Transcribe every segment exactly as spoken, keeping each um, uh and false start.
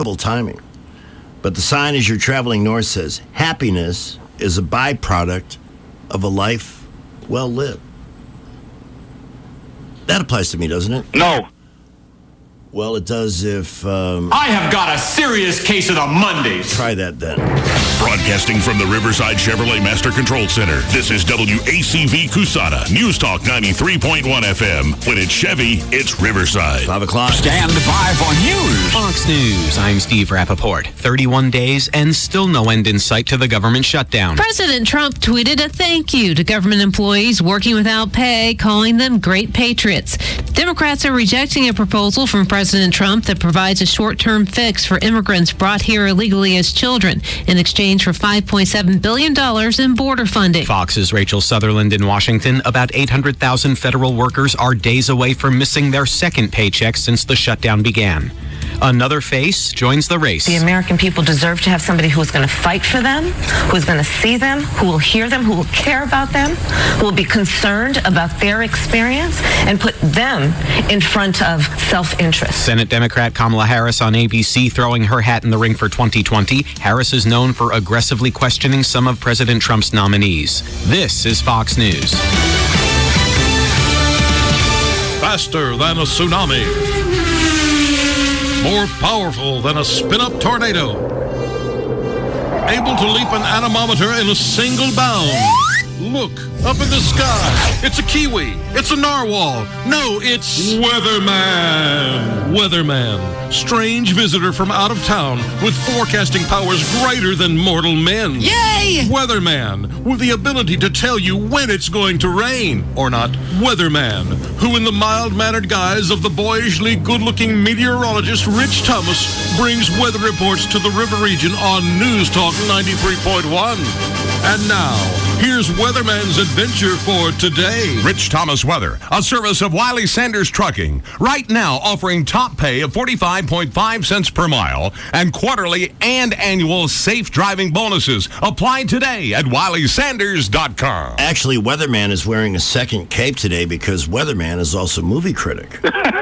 timing. But the sign as you're traveling north says, happiness is a byproduct of a life well lived. That applies to me, doesn't it? No. Well, it does if... Um, I have got a serious case of the Mondays. Try that then. Broadcasting from the Riverside Chevrolet Master Control Center, this is W A C V Cusana, News Talk ninety-three point one F M. When it's Chevy, it's Riverside. Five o'clock. Stand by for news. Fox News, I'm Steve Rappaport. thirty-one days and still no end in sight to the government shutdown. President Trump tweeted a thank you to government employees working without pay, calling them great patriots. Democrats are rejecting a proposal from President Trump that provides a short-term fix for immigrants brought here illegally as children in exchange for five point seven billion dollars in border funding. Fox's Rachel Sutherland in Washington. About eight hundred thousand federal workers are days away from missing their second paycheck since the shutdown began. Another face joins the race. The American people deserve to have somebody who is going to fight for them, who is going to see them, who will hear them, who will care about them, who will be concerned about their experience and put them in front of self-interest. Senate Democrat Kamala Harris on A B C throwing her hat in the ring for twenty twenty. Harris is known for aggressively questioning some of President Trump's nominees. This is Fox News. Faster than a tsunami. More powerful than a spin-up tornado. Able to leap an anemometer in a single bound. Look, up in the sky. It's a kiwi. It's a narwhal. No, it's Weatherman. Weatherman. Strange visitor from out of town with forecasting powers greater than mortal men. Yay! Weatherman, with the ability to tell you when it's going to rain or not. Weatherman, who in the mild-mannered guise of the boyishly good-looking meteorologist Rich Thomas brings weather reports to the river region on News Talk ninety-three point one. And now, here's Weatherman's adventure for today. Rich Thomas Weather, a service of Wiley Sanders Trucking. Right now offering top pay of forty-five point five cents per mile and quarterly and annual safe driving bonuses. Apply today at wiley sanders dot com. Actually, Weatherman is wearing a second cape today because Weatherman is also movie critic.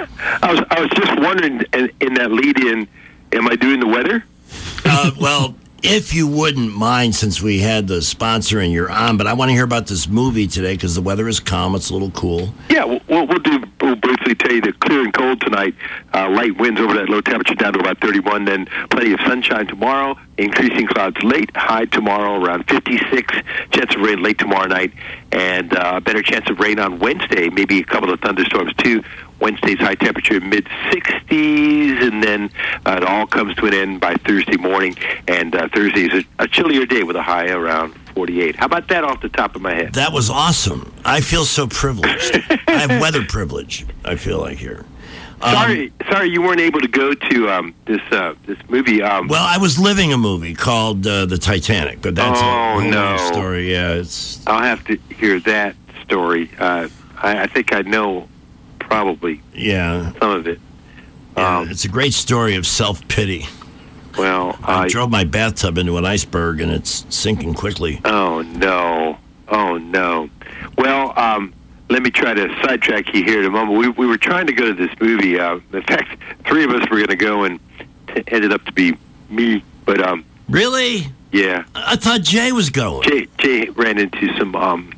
I was I was just wondering in, in that lead-in, am I doing the weather? Uh, well... If you wouldn't mind, since we had the sponsor and you're on, but I want to hear about this movie today because the weather is calm. It's a little cool. Yeah, we'll, we'll do. We'll briefly tell you that clear and cold tonight. Uh, light winds over that low temperature down to about thirty-one. Then plenty of sunshine tomorrow. Increasing clouds late. High tomorrow around fifty-six. Chance of rain late tomorrow night, and uh, better chance of rain on Wednesday. Maybe a couple of thunderstorms too. Wednesday's high temperature mid sixties, and then uh, it all comes to an end by Thursday morning. And uh, Thursday is a, a chillier day with a high around forty-eight. How about that off the top of my head? That was awesome. I feel so privileged. I have weather privilege, I feel like here. Um, sorry, sorry you weren't able to go to um, this uh, this movie. Um, well, I was living a movie called uh, The Titanic, but that's oh, a whole no. other story. Yeah, it's. I'll have to hear that story. Uh, I, I think I know probably yeah some of it. Yeah, Um, it's a great story of self-pity. well, I uh, drove my bathtub into an iceberg, and it's sinking quickly. Oh, no. Oh, no. Well, um, let me try to sidetrack you here in a moment. We, we were trying to go to this movie. Uh, in fact, three of us were going to go, and it ended up to be me. But, um, Really? yeah. I thought Jay was going. Jay, Jay ran into some um,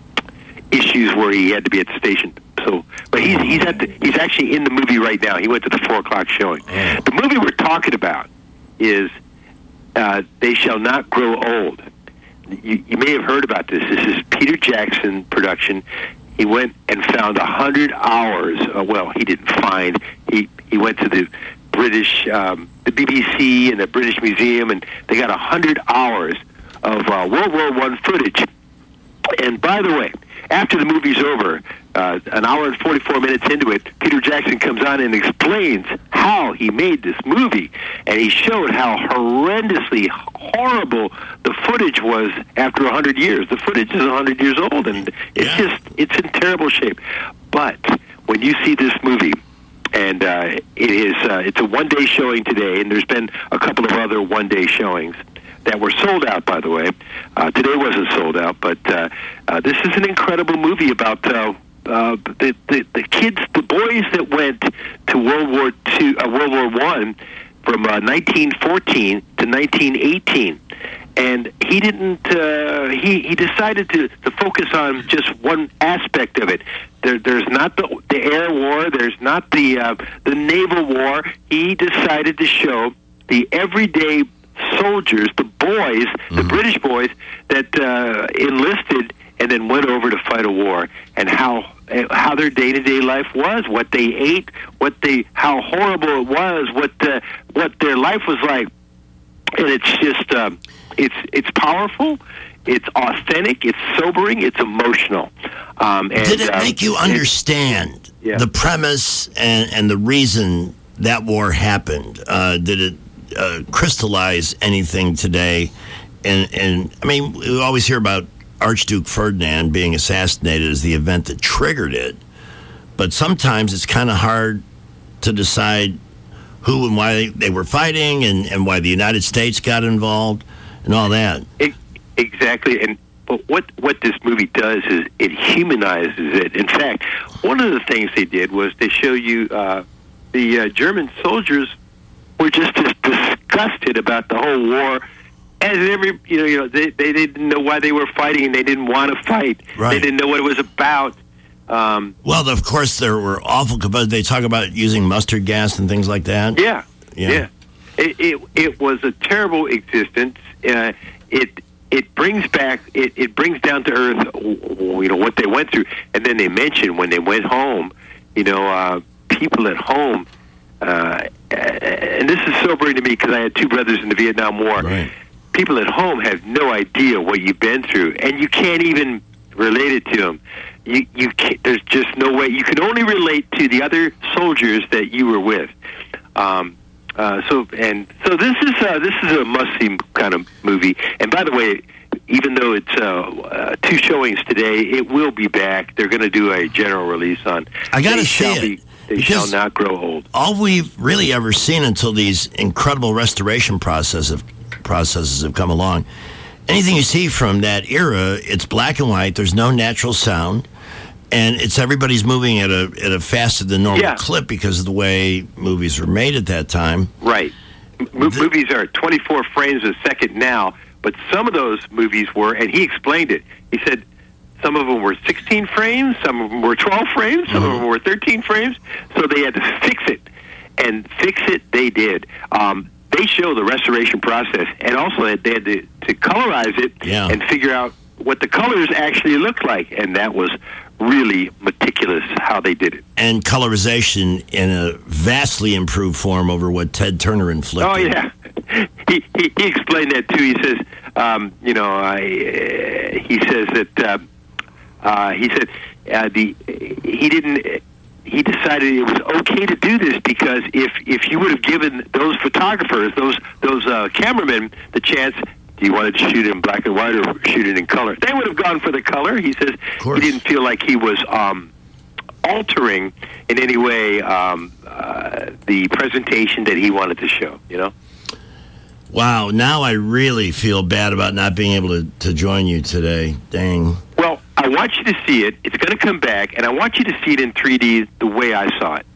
issues where he had to be at the station. So, but he's he's at the, he's actually in the movie right now. He went to the four o'clock showing. Oh. The movie we're talking about is uh, They Shall Not Grow Old. You, you may have heard about this. This is Peter Jackson production. He went and found a hundred hours. Uh, well, he didn't find. He he went to the British, um, the B B C and the British Museum, and they got a hundred hours of uh, World War One footage. And by the way, after the movie's over, uh, an hour and forty-four minutes into it, Peter Jackson comes on and explains how he made this movie. And he showed how horrendously horrible the footage was after one hundred years. The footage is one hundred years old, and it's Yeah. just, it's in terrible shape. But when you see this movie, and uh, it is, uh, it's a one-day showing today, and there's been a couple of other one-day showings that were sold out, by the way. Uh, today wasn't sold out, but uh, uh, this is an incredible movie about uh, uh, the, the the kids, the boys that went to World War Two, uh, World War One. from uh, nineteen fourteen to nineteen eighteen. And he didn't. Uh, he he decided to, to focus on just one aspect of it. There, there's not the the air war. There's not the uh, the naval war. He decided to show the everyday soldiers, the boys, mm-hmm. the British boys that uh, enlisted and then went over to fight a war, and how how their day to day life was, what they ate, what they how horrible it was, what the, what their life was like, and it's just. Um, It's it's powerful, it's authentic, it's sobering, it's emotional. Um, and, Did it um, make you understand yeah. the premise and, and the reason that war happened? Uh, did it uh, crystallize anything today? And, and I mean, we always hear about Archduke Ferdinand being assassinated as the event that triggered it, but sometimes it's kind of hard to decide who and why they were fighting and, and why the United States got involved. And all that. It, exactly. And but what, what this movie does is it humanizes it. In fact, one of the things they did was they show you uh, the uh, German soldiers were just as disgusted about the whole war as every, you know, you know they, they didn't know why they were fighting and they didn't want to fight. Right. They didn't know what it was about. Um, well, of course, there were awful, but they talk about using mustard gas and things like that. Yeah. Yeah. yeah. It, it, it was a terrible existence. Uh, it it brings back it, it brings down to earth, you know, what they went through, and then they mention when they went home, you know, uh, people at home, uh, and this is sobering to me because I had two brothers in the Vietnam War. Right. People at home have no idea what you've been through, and you can't even relate it to them. You you can't, there's just no way. You can only relate to the other soldiers that you were with. Um, Uh, so and so this is uh, this is a must-see kind of movie. And by the way, even though it's uh, uh, two showings today, it will be back. They're going to do a general release on. I got to see shall it. Be, they shall not grow old. All we've really ever seen until these incredible restoration process of, processes have come along, anything you see from that era, it's black and white. There's no natural sound. And it's everybody's moving at a at a faster than normal yeah. clip because of the way movies were made at that time. Right. M- the, movies are twenty-four frames a second now, but some of those movies were, and he explained it. He said some of them were sixteen frames, some of them were twelve frames, some mm-hmm. of them were thirteen frames, so they had to fix it. And fix it they did. Um, they show the restoration process, and also they had to, to colorize it yeah. and figure out what the colors actually looked like, and that was really meticulous how they did it. And colorization in a vastly improved form over what Ted Turner inflicted. Oh, yeah. He, he, he explained that, too. He says, um, you know, I, uh, he says that, uh, uh, he said, uh, the he didn't, he decided it was okay to do this because if, if you would have given those photographers, those, those uh, cameramen the chance, do you want to shoot it in black and white or shoot it in color? They would have gone for the color. He says he didn't feel like he was um, altering in any way um, uh, the presentation that he wanted to show, you know? Wow, now I really feel bad about not being able to, to join you today. Dang. Well, I want you to see it. It's going to come back, and I want you to see it in three D the way I saw it.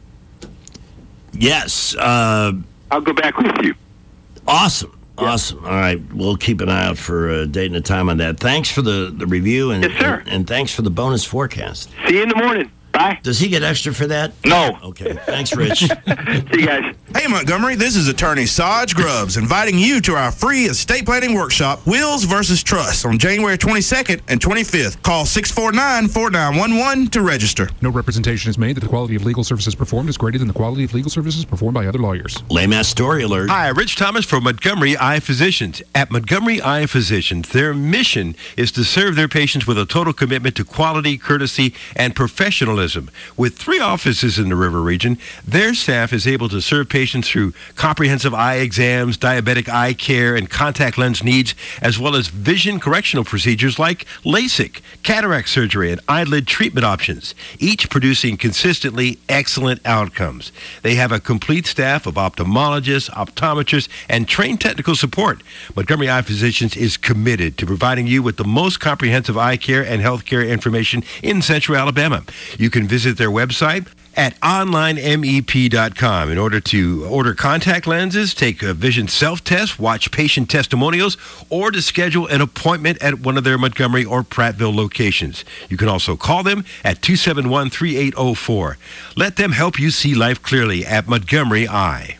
Yes. Uh, I'll go back with you. Awesome. Awesome. All right. We'll keep an eye out for a date and a time on that. Thanks for the, the review, and, yes, sir. and and thanks for the bonus forecast. See you in the morning. Bye. Does he get extra for that? No. Okay. Thanks, Rich. See you guys. Hey, Montgomery, this is attorney Saj Grubbs inviting you to our free estate planning workshop, Wills versus Trust, on January twenty-second and twenty-fifth. Call six four nine, four nine one one to register. No representation is made that the quality of legal services performed is greater than the quality of legal services performed by other lawyers. Lame ass story alert. Hi, Rich Thomas from Montgomery Eye Physicians. At Montgomery Eye Physicians, their mission is to serve their patients with a total commitment to quality, courtesy, and professionalism. With three offices in the River region, their staff is able to serve patients through comprehensive eye exams, diabetic eye care, and contact lens needs, as well as vision correctional procedures like LASIK, cataract surgery, and eyelid treatment options, each producing consistently excellent outcomes. They have a complete staff of ophthalmologists, optometrists, and trained technical support. Montgomery Eye Physicians is committed to providing you with the most comprehensive eye care and health care information in Central Alabama. You can visit their website at online M E P dot com. In order to order contact lenses, take a vision self-test, watch patient testimonials, or to schedule an appointment at one of their Montgomery or Prattville locations. You can also call them at two seven one, three eight zero four. Let them help you see life clearly at Montgomery Eye.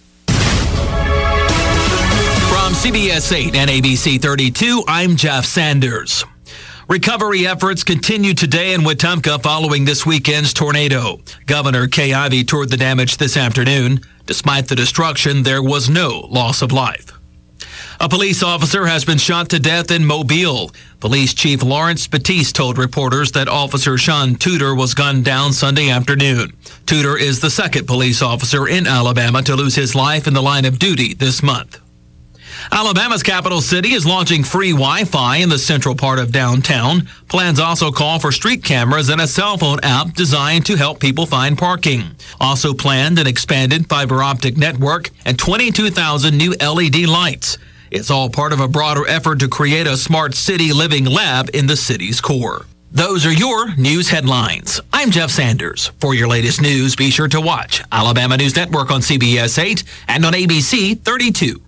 From C B S eight and A B C thirty-two, I'm Jeff Sanders. Recovery efforts continue today in Wetumpka following this weekend's tornado. Governor Kay Ivey toured the damage this afternoon. Despite the destruction, there was no loss of life. A police officer has been shot to death in Mobile. Police Chief Lawrence Batiste told reporters that Officer Sean Tudor was gunned down Sunday afternoon. Tudor is the second police officer in Alabama to lose his life in the line of duty this month. Alabama's capital city is launching free Wi-Fi in the central part of downtown. Plans also call for street cameras and a cell phone app designed to help people find parking. Also planned an expanded fiber optic network and twenty-two thousand new L E D lights. It's all part of a broader effort to create a smart city living lab in the city's core. Those are your news headlines. I'm Jeff Sanders. For your latest news, be sure to watch Alabama News Network on C B S eight and on A B C thirty-two.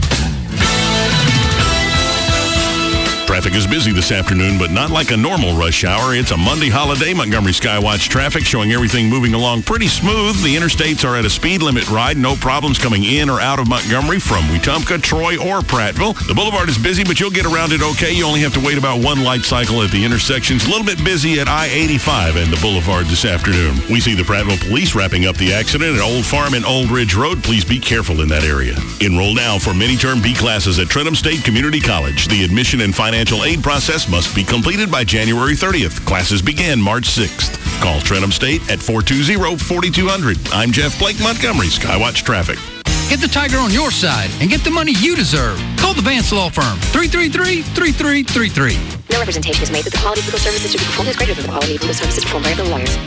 Traffic is busy this afternoon, but not like a normal rush hour. It's a Monday holiday. Montgomery Skywatch traffic showing everything moving along pretty smooth. The interstates are at a speed limit ride. No problems coming in or out of Montgomery from Wetumpka, Troy, or Prattville. The boulevard is busy, but you'll get around it okay. You only have to wait about one light cycle at the intersections. A little bit busy at I eighty-five and the boulevard this afternoon. We see the Prattville police wrapping up the accident at Old Farm and Old Ridge Road. Please be careful in that area. Enroll now for mini-term B classes at Trenton State Community College. The admission and financial Financial aid process must be completed by January thirtieth. Classes begin March sixth. Call Trenton State at four two zero, four two zero zero. I'm Jeff Blake, Montgomery Skywatch Traffic. Get the Tiger on your side and get the money you deserve. Call the Vance Law Firm, three three three, three three three three. No representation is made that the quality of legal services to be performed is greater than the quality of legal services performed by other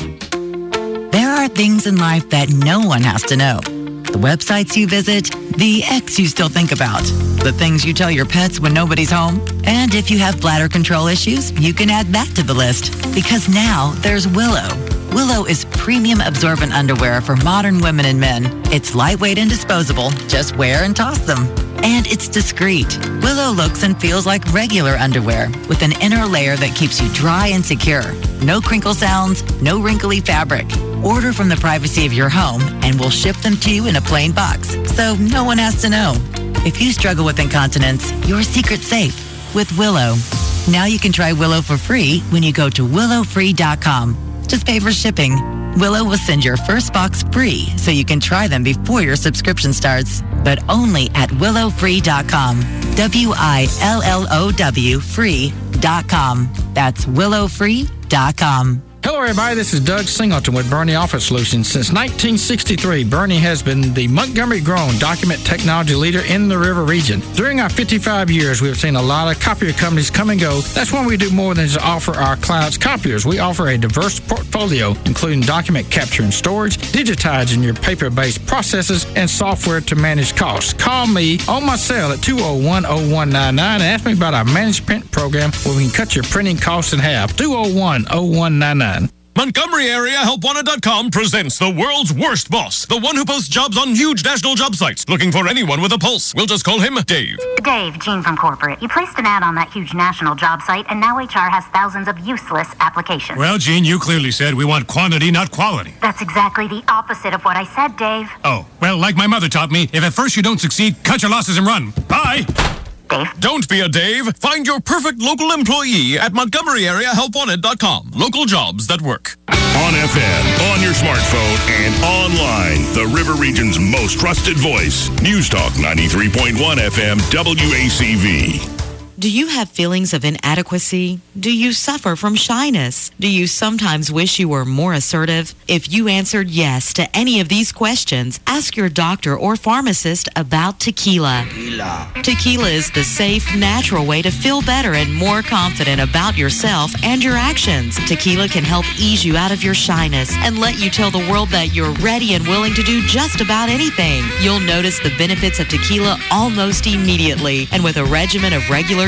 lawyers. There are things in life that no one has to know. The websites you visit, the ex you still think about, the things you tell your pets when nobody's home. And if you have bladder control issues, you can add that to the list. Because now there's Willow. Willow is premium absorbent underwear for modern women and men. It's lightweight and disposable. Just wear and toss them. And it's discreet. Willow looks and feels like regular underwear with an inner layer that keeps you dry and secure. No crinkle sounds, no wrinkly fabric. Order from the privacy of your home and we'll ship them to you in a plain box, so no one has to know. If you struggle with incontinence, your secret's safe with Willow. Now you can try Willow for free when you go to willow free dot com. Just pay for shipping. Willow will send your first box free so you can try them before your subscription starts, but only at willow free dot com. W I L L O W free dot com. That's willow free dot com. Hello, everybody. This is Doug Singleton with Bernie Office Solutions. Since nineteen sixty-three, Bernie has been the Montgomery-grown document technology leader in the River region. During our fifty-five years, we have seen a lot of copier companies come and go. That's why we do more than just offer our clients copiers. We offer a diverse portfolio, including document capture and storage, digitizing your paper-based processes, and software to manage costs. Call me on my cell at two oh one, oh one nine nine and ask me about our managed print program where we can cut your printing costs in half. two oh one, oh one nine nine. Montgomery Area Help Wanted dot com presents the world's worst boss, the one who posts jobs on huge national job sites, looking for anyone with a pulse. We'll just call him Dave. Dave, Gene from corporate. You placed an ad on that huge national job site, and now H R has thousands of useless applications. Well, Gene, you clearly said we want quantity, not quality. That's exactly the opposite of what I said, Dave. Oh, well, like my mother taught me, if at first you don't succeed, cut your losses and run. Bye! Dave. Don't be a Dave. Find your perfect local employee at Montgomery Area Help Wanted dot com. Local jobs that work. On F M, on your smartphone, and online. The River Region's most trusted voice. News Talk ninety-three point one F M W A C V. Do you have feelings of inadequacy? Do you suffer from shyness? Do you sometimes wish you were more assertive? If you answered yes to any of these questions, ask your doctor or pharmacist about tequila. Tequila. Tequila is the safe, natural way to feel better and more confident about yourself and your actions. Tequila can help ease you out of your shyness and let you tell the world that you're ready and willing to do just about anything. You'll notice the benefits of tequila almost immediately, and with a regimen of regular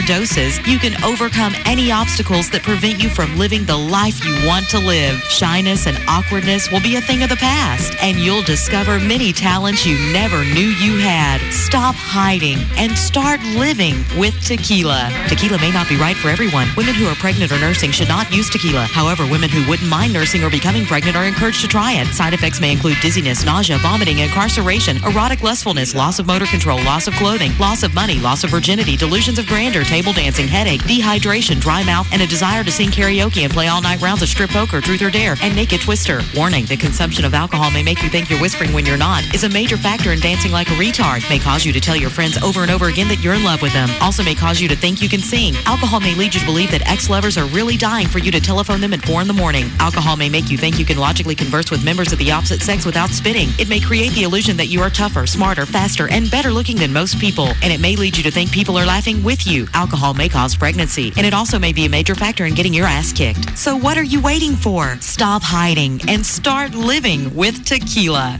doses, you can overcome any obstacles that prevent you from living the life you want to live. Shyness and awkwardness will be a thing of the past, and you'll discover many talents you never knew you had. Stop hiding and start living with tequila. Tequila may not be right for everyone. Women who are pregnant or nursing should not use tequila. However, women who wouldn't mind nursing or becoming pregnant are encouraged to try it. Side effects may include dizziness, nausea, vomiting, incarceration, erotic lustfulness, loss of motor control, loss of clothing, loss of money, loss of virginity, delusions of grandeur, table dancing, headache, dehydration, dry mouth, and a desire to sing karaoke and play all-night rounds of strip poker, truth or dare, and naked twister. Warning, the consumption of alcohol may make you think you're whispering when you're not, is a major factor in dancing like a retard, may cause you to tell your friends over and over again that you're in love with them, also may cause you to think you can sing. Alcohol may lead you to believe that ex-lovers are really dying for you to telephone them at four in the morning. Alcohol may make you think you can logically converse with members of the opposite sex without spitting. It may create the illusion that you are tougher, smarter, faster, and better looking than most people, and it may lead you to think people are laughing with you. Alcohol may cause pregnancy, and it also may be a major factor in getting your ass kicked. So what are you waiting for? Stop hiding and start living with tequila.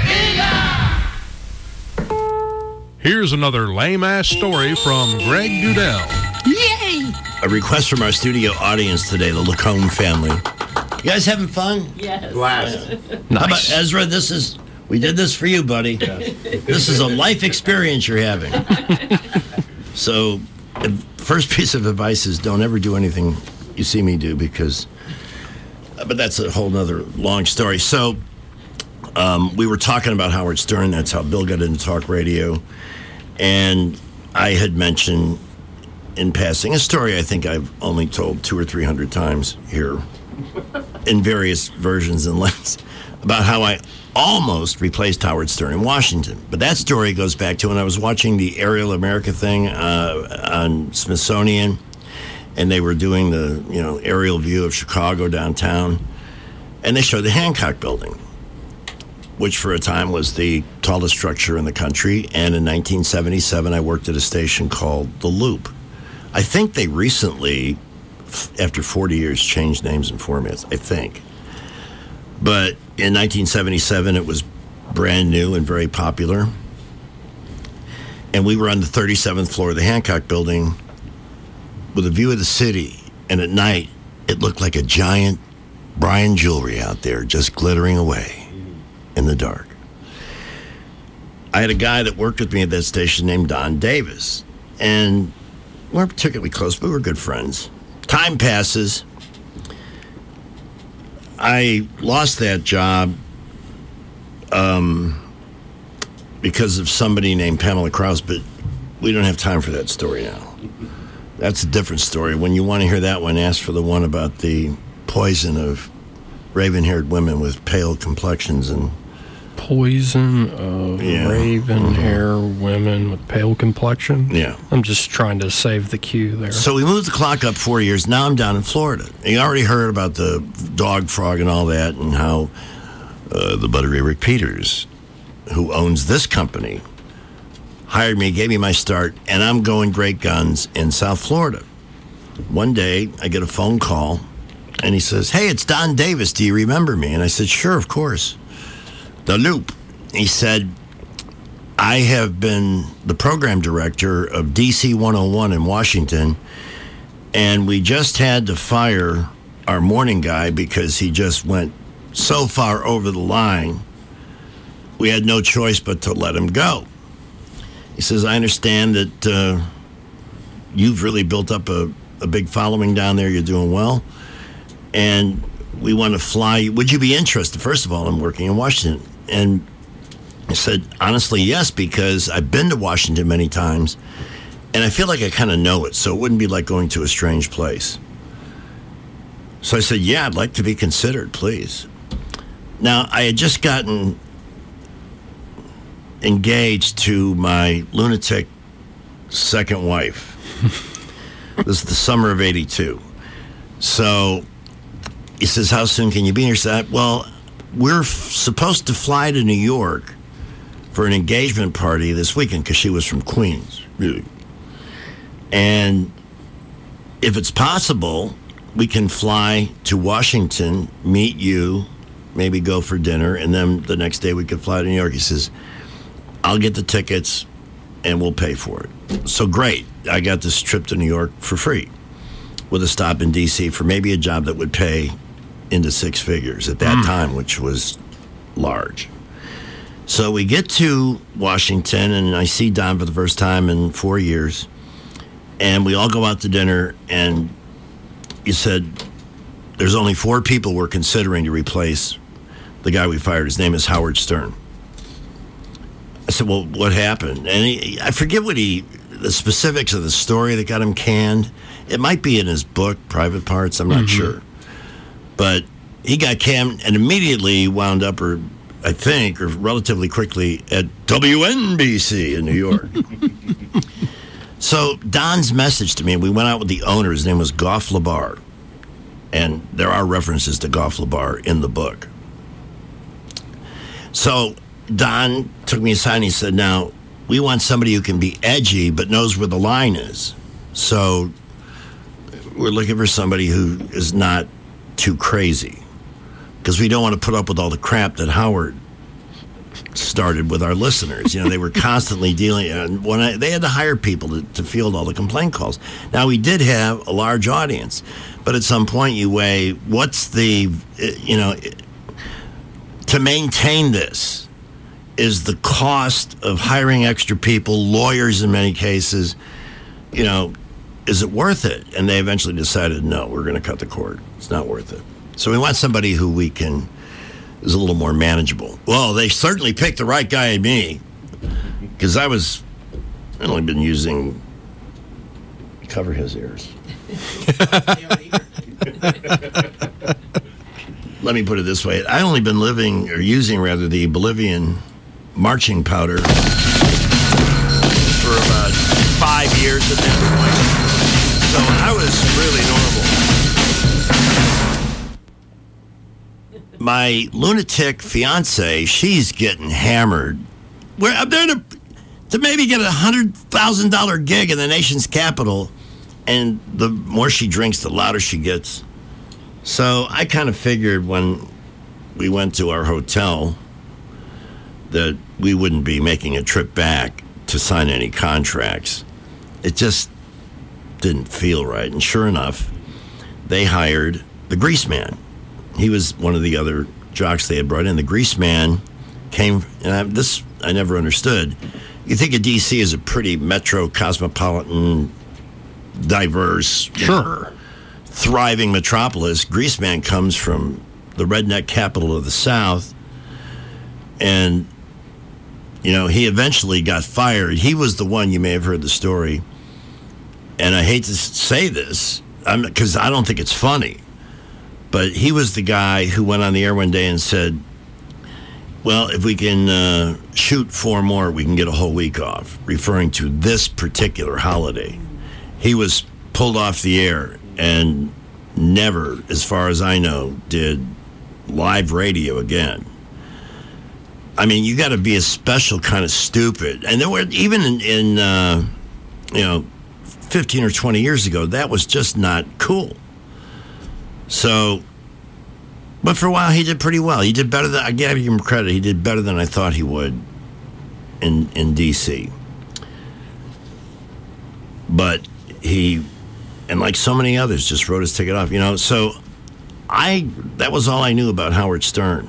Here's another lame-ass story from Greg Dudell. Yay! A request from our studio audience today, the Lacombe family. You guys having fun? Yes. Blast. Nice. How about Ezra? This is we did this for you, buddy. This is a life experience you're having. So, the first piece of advice is don't ever do anything you see me do because. But that's a whole nother long story. So, um, we were talking about Howard Stern. That's how Bill got into talk radio, and I had mentioned in passing a story I think I've only told two or three hundred times here. In various versions and lengths, about how I almost replaced Howard Stern in Washington. But that story goes back to when I was watching the Aerial America thing uh, on Smithsonian, and they were doing the you know aerial view of Chicago downtown, and they showed the Hancock Building, which for a time was the tallest structure in the country. And in nineteen seventy-seven, I worked at a station called The Loop. I think they recently, after forty years, changed names and formats, I think. But in nineteen seventy-seven, it was brand new and very popular. And we were on the thirty-seventh floor of the Hancock Building with a view of the city. And at night, it looked like a giant Brian jewelry out there just glittering away in the dark. I had a guy that worked with me at that station named Don Davis. And we weren't particularly close, but we were good friends. Time passes. I lost that job um, because of somebody named Pamela Krause, but we don't have time for that story now. That's a different story. When you want to hear that one, ask for the one about the poison of raven-haired women with pale complexions and poison of Yeah. raven Mhm. hair women with pale complexion. Yeah. I'm just trying to save the queue there. So we moved the clock up four years. Now I'm down in Florida. You already heard about the dog frog and all that, and how uh, the Buttery Rick Peters, who owns this company, hired me, gave me my start, and I'm going great guns in South Florida. One day, I get a phone call, and he says, "Hey, it's Don Davis. Do you remember me?" And I said, "Sure, of course." The Loop. He said, "I have been the program director of D C one oh one in Washington, and we just had to fire our morning guy because he just went so far over the line, we had no choice but to let him go." He says, "I understand that uh, you've really built up a, a big following down there. You're doing well. And we want to fly you. Would you be interested?" First of all, I'm working in Washington. And I said, honestly, yes, because I've been to Washington many times, and I feel like I kind of know it, so it wouldn't be like going to a strange place. So I said, yeah, I'd like to be considered, please. Now, I had just gotten engaged to my lunatic second wife. This is the summer of eighty-two. So he says, "How soon can you be here?" I said, "Well, we're f- supposed to fly to New York for an engagement party this weekend," because she was from Queens, really. "And if it's possible, we can fly to Washington, meet you, maybe go for dinner, and then the next day we could fly to New York." He says, "I'll get the tickets. and we'll pay for it. So great. I got this trip to New York for free with a stop in D C for maybe a job that would pay into six figures at that mm. time, which was large. So we get to Washington, and I see Don for the first time in four years, and we all go out to dinner, and you said, there's only four people we're considering to replace the guy we fired. His name is Howard Stern. I said, well, what happened? And he, I forget what he, the specifics of the story that got him canned. It might be in his book, Private Parts. I'm not mm-hmm. sure. But he got canned and immediately wound up, or I think, or relatively quickly, at W N B C in New York. So Don's message to me, we went out with the owner. His name was Goff Labar. And there are references to Goff Labar in the book. So Don took me aside and he said, now, we want somebody who can be edgy but knows where the line is. So we're looking for somebody who is not too crazy, because we don't want to put up with all the crap that Howard started with our listeners. You know, they were constantly dealing, and when I, they had to hire people to, to field all the complaint calls. Now, we did have a large audience, but at some point you weigh, what's the, you know, to maintain this, is the cost of hiring extra people, lawyers in many cases, you know, is it worth it? And they eventually decided, no, we're going to cut the cord. It's not worth it. So we want somebody who we can, is a little more manageable. Well, they certainly picked the right guy in me, because I was, I'd only been using, cover his ears. Let me put it this way. I only been living, or using rather, the Bolivian marching powder for about five years at that point. So I was really normal. My lunatic fiance, she's getting hammered. We're up there to, to maybe get a one hundred thousand dollars gig in the nation's capital, and the more she drinks, the louder she gets. So I kind of figured when we went to our hotel that we wouldn't be making a trip back to sign any contracts. It just didn't feel right. And sure enough, they hired the Grease Man. He was one of the other jocks they had brought in. The Grease Man came, and I, this I never understood. You think of D C as a pretty metro, cosmopolitan, diverse, sure, know, thriving metropolis. Grease Man comes from the redneck capital of the South, and you know, he eventually got fired. He was the one, you may have heard the story, and I hate to say this, because I don't think it's funny, but he was the guy who went on the air one day and said, well, if we can uh, shoot four more, we can get a whole week off, referring to this particular holiday. He was pulled off the air and never, as far as I know, did live radio again. I mean, you got to be a special kind of stupid. And there were, even in, in uh, you know, fifteen or twenty years ago, that was just not cool. So, but for a while, he did pretty well. He did better than, I gave him credit, he did better than I thought he would in, in D C. But he, and like so many others, just wrote his ticket off, you know. So, I, that was all I knew about Howard Stern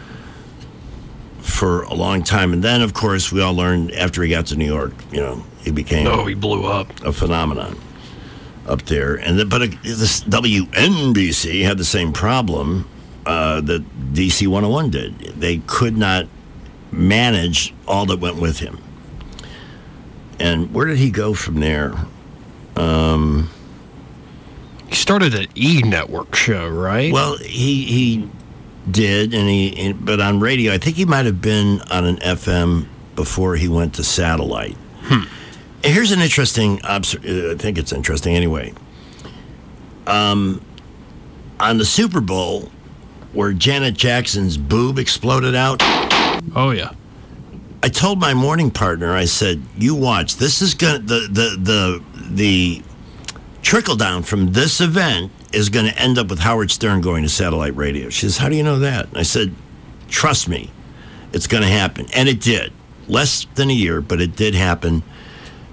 for a long time. And then, of course, we all learned after he got to New York, you know, he became oh, he blew up, a phenomenon up there. And the, but it, this W N B C had the same problem uh, that D C one oh one did. They could not manage all that went with him. And where did he go from there? Um, he started an E! Network show, right? Well, he he did, and he but on radio, I think he might have been on an F M before he went to satellite. Hmm. Here's an interesting, obs- I think it's interesting anyway. Um, on the Super Bowl, where Janet Jackson's boob exploded out. Oh yeah. I told my morning partner, I said, "You watch. This is gonna the the the the trickle down from this event is going to end up with Howard Stern going to satellite radio." She says, "How do you know that?" I said, "Trust me, it's going to happen," and it did. Less than a year, but it did happen.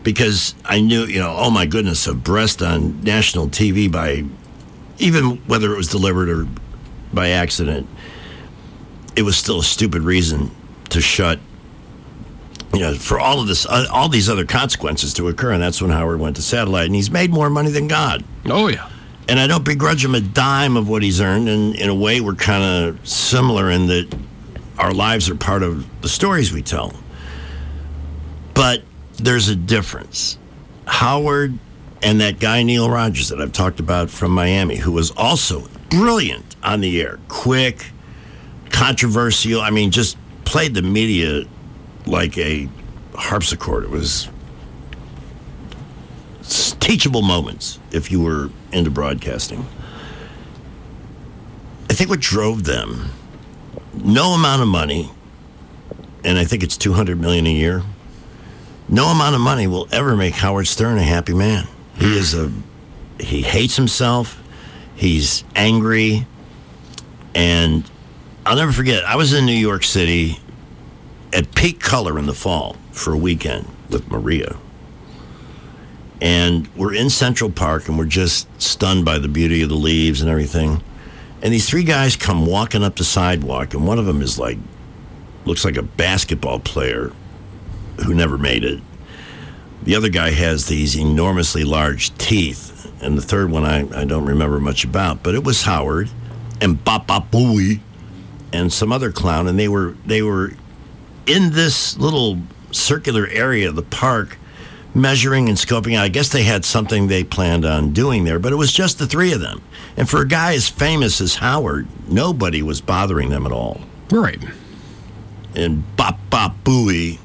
because I knew, you know, oh my goodness, a breast on national T V by, even whether it was delivered or by accident, it was still a stupid reason to shut, you know, for all of this, uh, all these other consequences to occur. And that's when Howard went to satellite, and he's made more money than God. Oh, yeah. And I don't begrudge him a dime of what he's earned. And in a way, we're kind of similar in that our lives are part of the stories we tell. But there's a difference. Howard and that guy Neil Rogers that I've talked about from Miami, who was also brilliant on the air, quick, controversial. I mean, just played the media like a harpsichord. It was teachable moments if you were into broadcasting. I think what drove them, no amount of money, and I think it's two hundred million dollars a year, no amount of money will ever make Howard Stern a happy man. He is a, he hates himself, he's angry, and I'll never forget, I was in New York City at peak color in the fall for a weekend with Maria. And we're in Central Park, and we're just stunned by the beauty of the leaves and everything. And these three guys come walking up the sidewalk, and one of them is like, looks like a basketball player who never made it. The other guy has these enormously large teeth, and the third one I, I don't remember much about, but it was Howard and Papa Booey and some other clown, and they were they were in this little circular area of the park measuring and scoping out. I guess they had something they planned on doing there, but it was just the three of them. And for a guy as famous as Howard, nobody was bothering them at all. Right. And Papa Booey,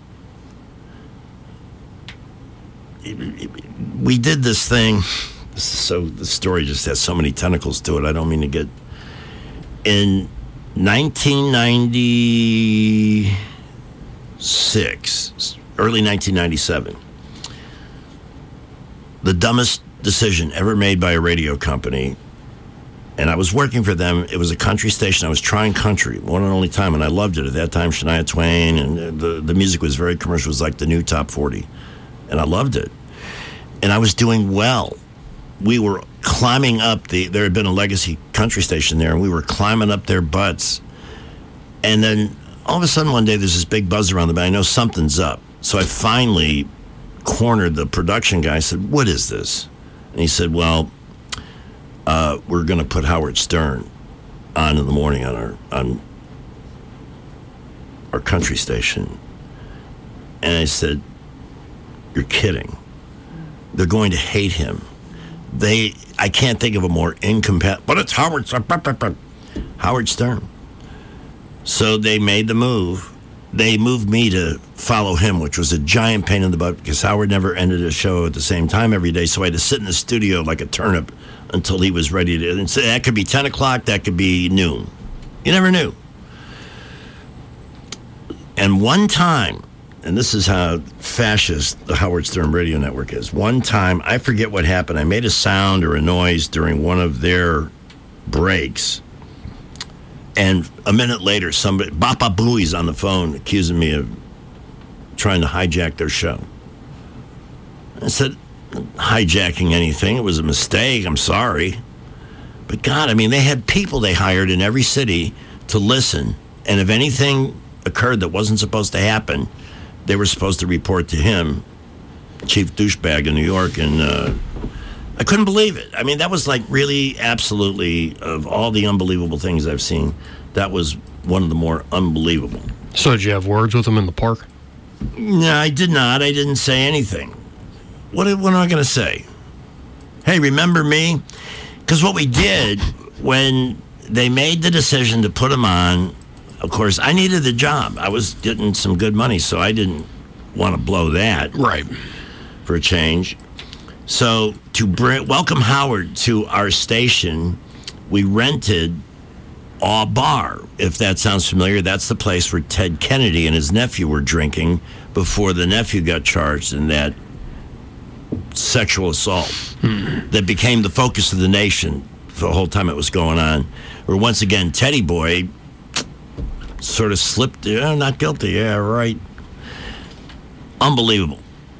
we did this thing, so the story just has so many tentacles to it, I don't mean to get... In nineteen ninety-six, early nineteen ninety-seven, the dumbest decision ever made by a radio company, and I was working for them. It was a country station. I was trying country, one and only time, and I loved it. At that time, Shania Twain, and the, the music was very commercial. It was like the new top forty, and I loved it. And I was doing well. We were climbing up the, there had been a legacy country station there, and we were climbing up their butts. And then all of a sudden one day there's this big buzz around the band. I know something's up. So I finally cornered the production guy. I said, what is this? And he said, well, uh, we're going to put Howard Stern on in the morning on our on our country station. And I said, you're kidding. They're going to hate him. They, I can't think of a more incompatible, but it's Howard Stern. Howard Stern. So they made the move. They moved me to follow him, which was a giant pain in the butt because Howard never ended a show at the same time every day. So I had to sit in the studio like a turnip until he was ready to. And so that could be ten o'clock, that could be noon. You never knew. And one time, and this is how fascist the Howard Stern Radio Network is. One time, I forget what happened. I made a sound or a noise during one of their breaks. And a minute later, somebody, Papa Booey's on the phone accusing me of trying to hijack their show. I said, hijacking anything. It was a mistake. I'm sorry. But God, I mean, they had people they hired in every city to listen. And if anything occurred that wasn't supposed to happen, they were supposed to report to him, chief douchebag in New York, and uh, I couldn't believe it. I mean, that was like really, absolutely, of all the unbelievable things I've seen, that was one of the more unbelievable. So did you have words with him in the park? No, I did not. I didn't say anything. What, what am I going to say? Hey, remember me? Because what we did when they made the decision to put him on, of course, I needed the job. I was getting some good money, so I didn't want to blow that. Right. For a change. So to bring, welcome Howard to our station, we rented Aw Bar. If that sounds familiar, that's the place where Ted Kennedy and his nephew were drinking before the nephew got charged in that sexual assault hmm. that became the focus of the nation for the whole time it was going on. Where once again, Teddy Boy sort of slipped, yeah, not guilty, yeah, right. Unbelievable.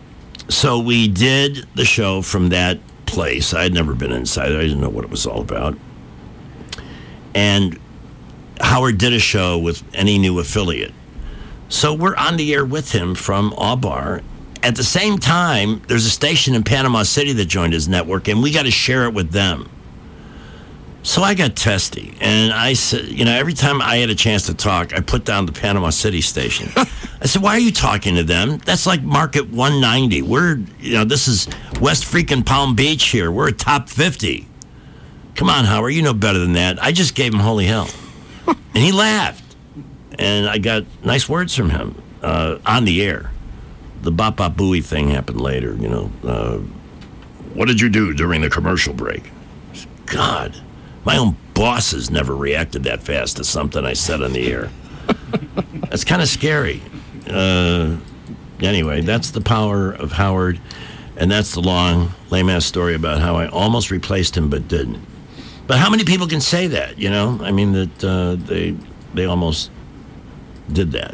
So we did the show from that place. I had never been inside. I didn't know what it was all about. And Howard did a show with any new affiliate. So we're on the air with him from Aubar. At the same time, there's a station in Panama City that joined his network, and we got to share it with them. So I got testy, and I said, you know, every time I had a chance to talk, I put down the Panama City station. I said, why are you talking to them? That's like market one ninety. We're, you know, this is West freaking Palm Beach here. We're a top fifty. Come on, Howard, you know better than that. I just gave him holy hell. And he laughed. And I got nice words from him uh, on the air. The Bop Bop Booey thing happened later, you know. Uh, what did you do during the commercial break? God. My own bosses never reacted that fast to something I said on the air. That's kind of scary. Uh, anyway, that's the power of Howard, and that's the long, lame-ass story about how I almost replaced him but didn't. But how many people can say that, you know? I mean, that uh, they they almost did that.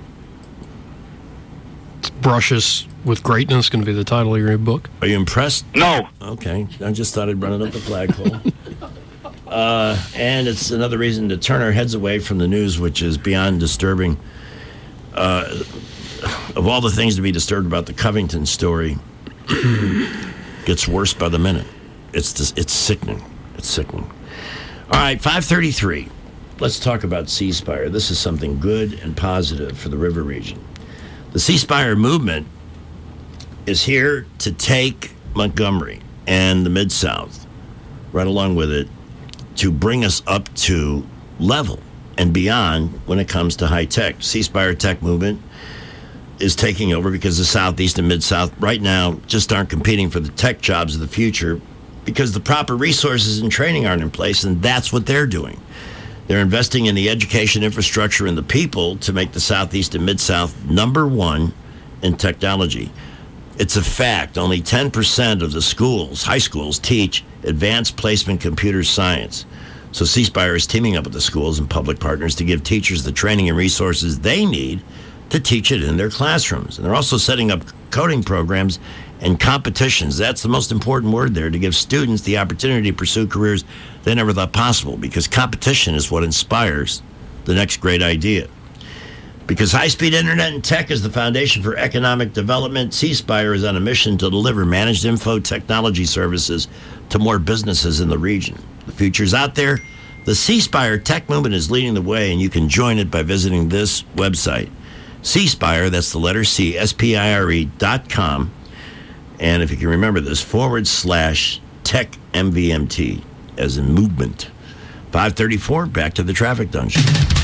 Brushes with Greatness going to be the title of your book. Are you impressed? No. Okay. I just thought I'd run it up the flagpole. Uh, and it's another reason to turn our heads away from the news, which is beyond disturbing. Uh, of all the things to be disturbed about, the Covington story gets worse by the minute. It's just, it's sickening. It's sickening. All right, five thirty-three. Let's talk about C Spire. This is something good and positive for the river region. The C Spire movement is here to take Montgomery and the Mid-South, right along with it, to bring us up to level and beyond when it comes to high tech. C Spire Tech Movement is taking over because the Southeast and Mid-South right now just aren't competing for the tech jobs of the future because the proper resources and training aren't in place, and that's what they're doing. They're investing in the education infrastructure and the people to make the Southeast and Mid-South number one in technology. It's a fact. Only ten percent of the schools, high schools, teach advanced placement computer science. So C Spire is teaming up with the schools and public partners to give teachers the training and resources they need to teach it in their classrooms. And they're also setting up coding programs and competitions. That's the most important word there, to give students the opportunity to pursue careers they never thought possible, because competition is what inspires the next great idea. Because high-speed internet and tech is the foundation for economic development, C Spire is on a mission to deliver managed info technology services to more businesses in the region. The future's out there. The C Spire Tech Movement is leading the way, and you can join it by visiting this website. C Spire, that's the letter C, S P I R E dot com. And if you can remember this, forward slash tech M V M T, as in movement. five thirty-four, back to the traffic dungeon.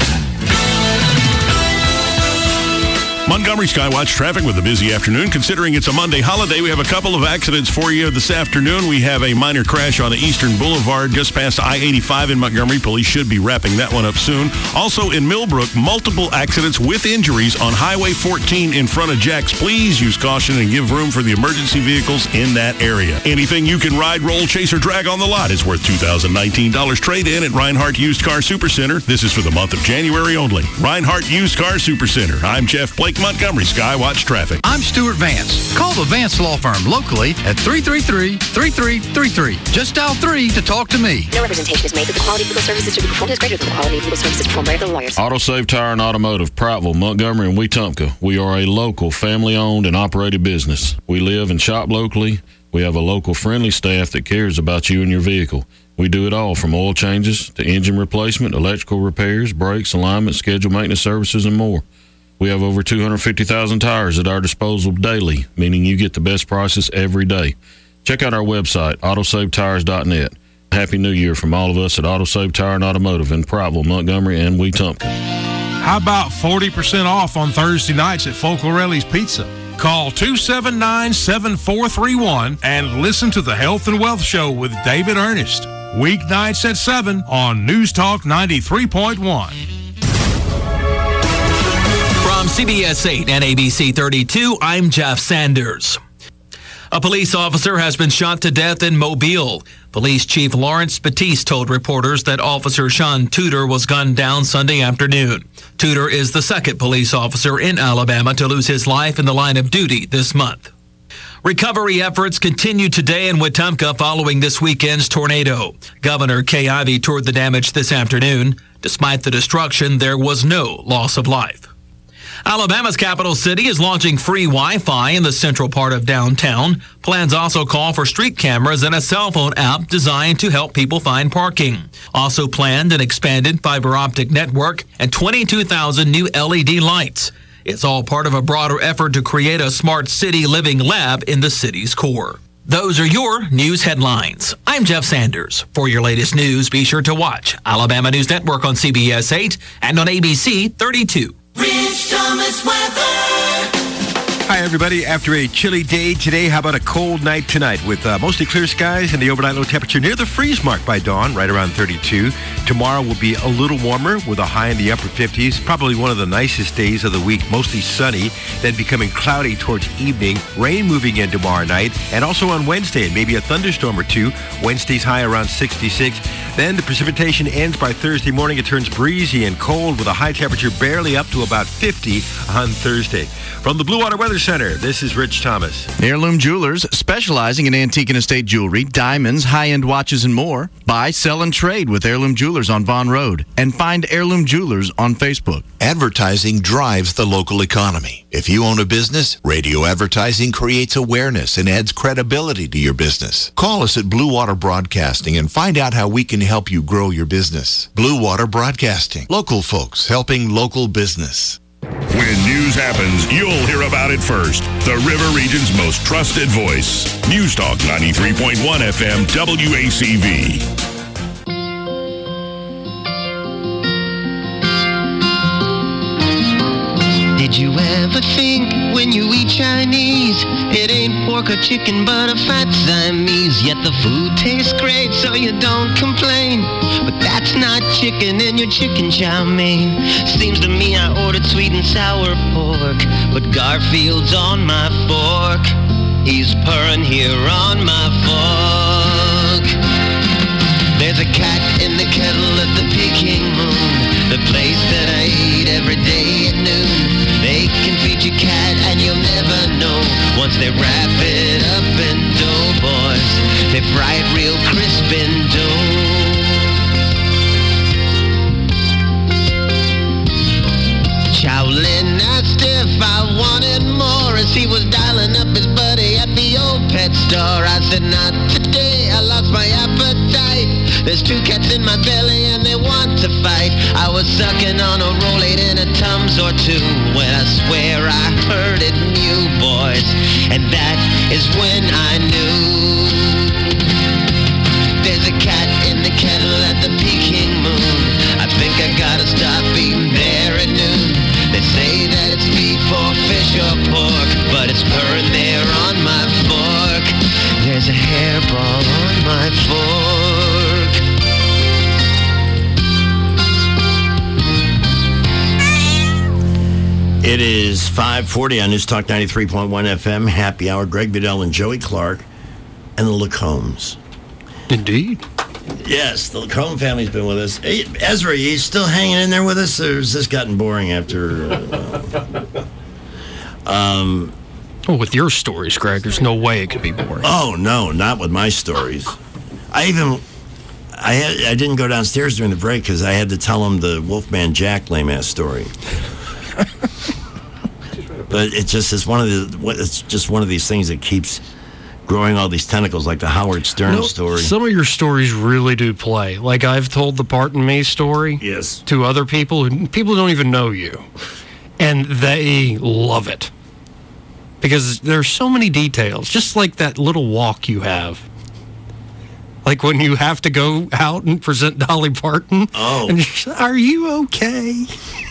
Montgomery Skywatch traffic with a busy afternoon. Considering it's a Monday holiday, we have a couple of accidents for you this afternoon. We have a minor crash on the Eastern Boulevard just past I eighty-five in Montgomery. Police should be wrapping that one up soon. Also in Millbrook, multiple accidents with injuries on Highway fourteen in front of Jack's. Please use caution and give room for the emergency vehicles in that area. Anything you can ride, roll, chase, or drag on the lot is worth two thousand nineteen dollars trade-in at Reinhardt Used Car Supercenter. This is for the month of January only. Reinhardt Used Car Supercenter. I'm Jeff Blake, Montgomery Skywatch Traffic. I'm Stuart Vance. Call the Vance Law Firm locally at three three three, three three three three. Just dial three to talk to me. No representation is made that the quality of legal services to be performed is greater than the quality of legal services performed by other lawyers. AutoSave Tire and Automotive, Prattville, Montgomery, and Wetumpka. We are a local, family-owned and operated business. We live and shop locally. We have a local, friendly staff that cares about you and your vehicle. We do it all from oil changes to engine replacement, electrical repairs, brakes, alignment, scheduled maintenance services, and more. We have over two hundred fifty thousand tires at our disposal daily, meaning you get the best prices every day. Check out our website, autosave tires dot net. Happy New Year from all of us at AutoSave Tire and Automotive in Prattville, Montgomery, and Wetumpka. How about forty percent off on Thursday nights at Folcorelli's Pizza? Call two seven nine, seven four three one and listen to the Health and Wealth Show with David Ernest. Weeknights at seven on News Talk ninety-three point one. From C B S eight and A B C thirty-two, I'm Jeff Sanders. A police officer has been shot to death in Mobile. Police Chief Lawrence Batiste told reporters that Officer Sean Tudor was gunned down Sunday afternoon. Tudor is the second police officer in Alabama to lose his life in the line of duty this month. Recovery efforts continue today in Wetumpka following this weekend's tornado. Governor Kay Ivey toured the damage this afternoon. Despite the destruction, there was no loss of life. Alabama's capital city is launching free Wi-Fi in the central part of downtown. Plans also call for street cameras and a cell phone app designed to help people find parking. Also planned an expanded fiber optic network and twenty-two thousand new L E D lights. It's all part of a broader effort to create a smart city living lab in the city's core. Those are your news headlines. I'm Jeff Sanders. For your latest news, be sure to watch Alabama News Network on C B S eight and on A B C thirty-two. Rich Thomas weather. Hi, everybody. After a chilly day today, how about a cold night tonight with uh, mostly clear skies and the overnight low temperature near the freeze mark by dawn, right around thirty-two. Tomorrow will be a little warmer with a high in the upper fifties. Probably one of the nicest days of the week, mostly sunny, then becoming cloudy towards evening. Rain moving in tomorrow night, and also on Wednesday, and maybe a thunderstorm or two. Wednesday's high around sixty-six. Then the precipitation ends by Thursday morning. It turns breezy and cold with a high temperature barely up to about fifty on Thursday. From the Blue Water Weather Center, this is Rich Thomas. Heirloom Jewelers, specializing in antique and estate jewelry, diamonds, high-end watches, and more. Buy, sell, and trade with Heirloom Jewelers on Vaughn Road. And find Heirloom Jewelers on Facebook. Advertising drives the local economy. If you own a business, radio advertising creates awareness and adds credibility to your business. Call us at Blue Water Broadcasting and find out how we can help you grow your business. Blue Water Broadcasting. Local folks helping local business. When news happens, you'll hear about it first. The River Region's most trusted voice. News Talk ninety-three point one F M W A C V. Did you ever think when you eat Chinese, it ain't pork or chicken but a fat Siamese? Yet the food tastes great so you don't complain. But that's not chicken in your chicken chow mein. Seems to me I ordered sweet and sour pork, but Garfield's on my fork. He's purring here on my fork. There's a cat in the kettle at the Peking Moon, the place that I eat every day at noon. They can feed your cat and you'll never know. Once they wrap it up in dough, boys, they fry it real crisp in dough. Chowlin asked if I wanted more as he was dialing up his buddy at the old pet store. I said, not today, I lost my appetite. There's two cats in my belly and they want to fight. I was sucking on a Rolade in a Tums or two when I swear I heard it in you, boys. And that is when I knew. There's a cat in the kettle at the Peking Moon. I think I gotta stop eating there at noon. They say that it's meat for fish or pork, but it's purring there on my fork. There's a hairball on my fork. It is five forty on News Talk ninety-three point one F M. Happy Hour. Greg Bedell and Joey Clark and the Lacombs. Indeed. Yes, the Lacombe family's been with us. Hey, Ezra, you still hanging in there with us, or has this gotten boring after... Uh, um, well, with your stories, Greg, there's no way it could be boring. Oh, no, not with my stories. I even... I had, I didn't go downstairs during the break because I had to tell him the Wolfman Jack lame-ass story. But it just is one of the... It's just one of these things that keeps... growing all these tentacles like the Howard Stern no, story. Some of your stories really do play. Like I've told the Pardon Me story yes. to other people who people don't even know you. And they love it. Because there's so many details. Just like that little walk you have. Like when you have to go out and present Dolly Parton. Oh. And you're, are you okay?